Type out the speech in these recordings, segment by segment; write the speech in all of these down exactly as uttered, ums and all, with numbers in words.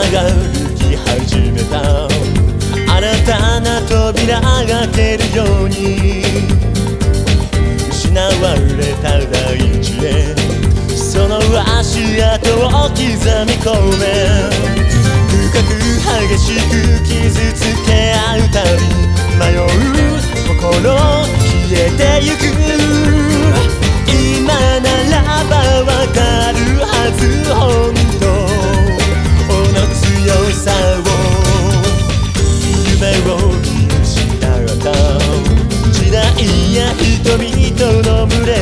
が歩き始めた。新たな扉が開けるように失われた大地へその足跡を刻み込め、深く激しく傷つけ合うたび迷う心消えてゆく。今ならばわかるはず本当の強さを、夢を見失った時代や人々の群れ、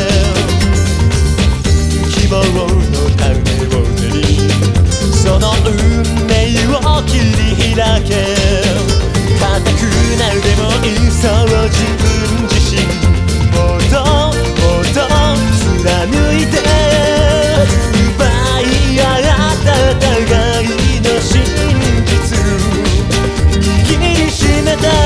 希望の種を練りその運命を切り開け。固くなるでもいっそう自分自身もっともっと貫いて奪い合った互いの真実握りしめた。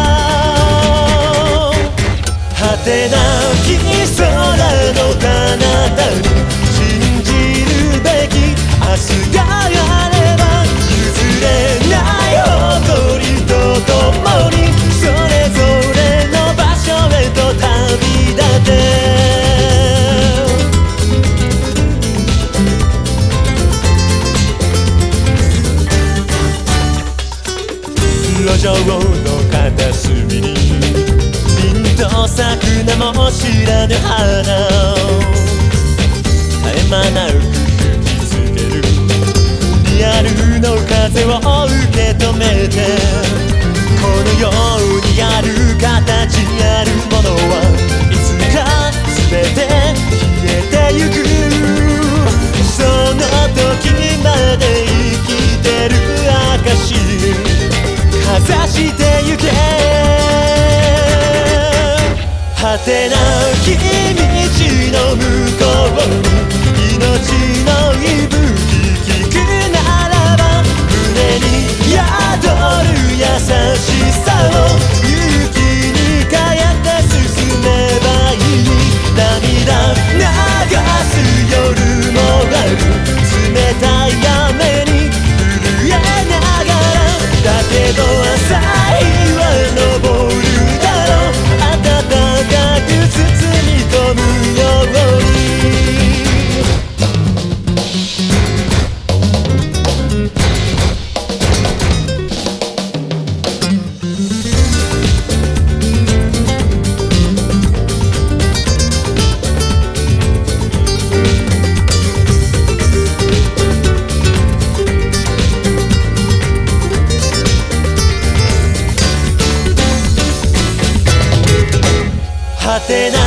果てなき空の彼方に信じるべき明日があれば譲れない誇りとともにそれぞれの場所へと旅立て。路上の片隅に凛と咲く名も知らぬ花、絶え間なく吹きつけるリアルの風を受け止めて、この世にある形あるものはいつか全て消えてゆく。その時まで生きてる証かざしてゆけ。果てなき道の向こうに命の息吹聞くならば胸に宿る優しさを勇気に変えて進めばいい。涙流す夜もある冷たい雨に震えながら、だけど朝日は昇るだろう暖かく包み込むように。果てな